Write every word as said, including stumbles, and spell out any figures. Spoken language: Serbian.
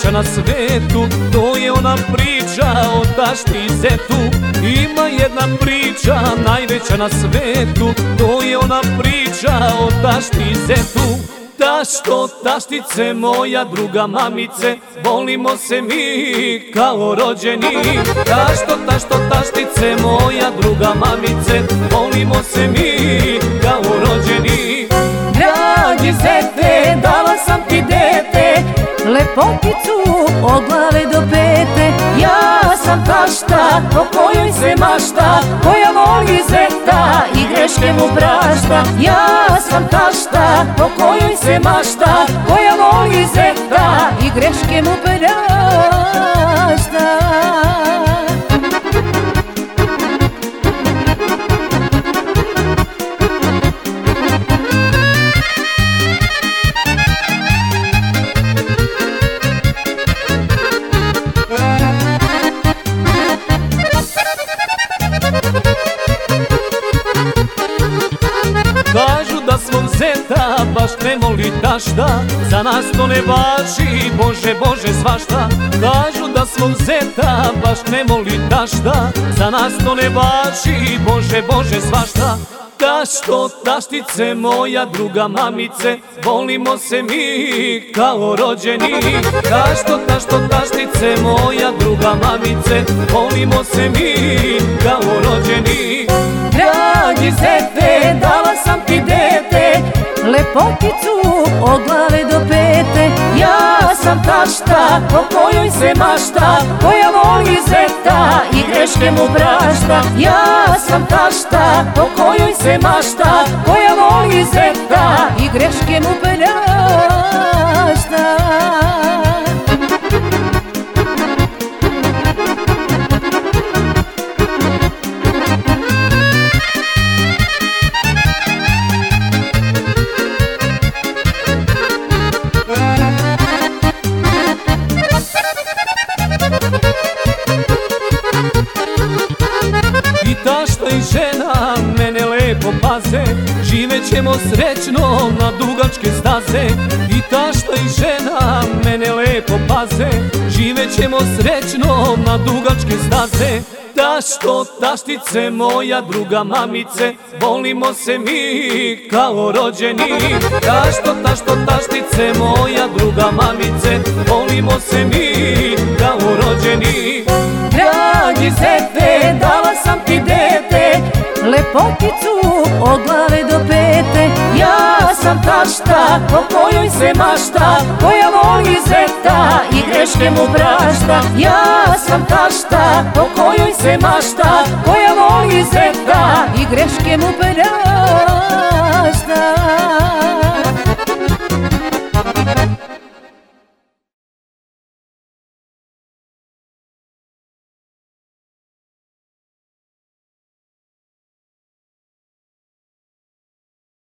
najveća na svetu, to je ona priča o tašti i zetu. Ima jedna priča najveća na svetu, to je ona priča o tašti i zetu. Tašto, taštice, moja druga mamice, volimo se mi kao rođeni. Tašto, tašto, taštice, moja druga mamice, volimo se mi kao rođeni. Dragi zete, dala sam ti dete, lepoticu od glave do pete. Ja sam tašta o kojoj se mašta, koja voli zeta i greške mu prašta. Ja sam tašta o kojoj se mašta, koja voli zeta i greške mu prašta. Kažu da svog zeta baš ne voli tašta, za nas to ne važi, Bože, Bože, svašta. Kažu da svog zeta baš ne voli tašta, za nas to ne važi, Bože, Bože, svašta. Tašto, taštice, moja druga mamice, volimo se mi kao rođeni. Tašto, tašto, taštice, moja druga mamice, volimo se mi kao rođeni. Dragi zete, dala sam ti dete, lepoticu od glave do pete. Ja sam tašta o kojoj se mašta, koja voli zeta i greške mu prašta. Ja sam tašta o kojoj se mašta, koja voli zeta i greške mu prašta. I tašta i žena mene lepo paze, živet ćemo srećno na dugačke staze. I tašta i žena mene lepo paze, živet ćemo srećno na dugačke staze. Tašto, taštice, moja druga mamice, volimo se mi kao rođeni. Tašto, tašto, taštice, moja druga mamice, volimo se mi kao rođeni. Dragi zete, dala sam ti dete, lepoticu od glave do pete. Ja sam tašta o kojoj se mašta, koja voli zeta i greške mu prašta. Ja sam tašta o kojoj se mašta, koja voli zeta i greške mu prašta.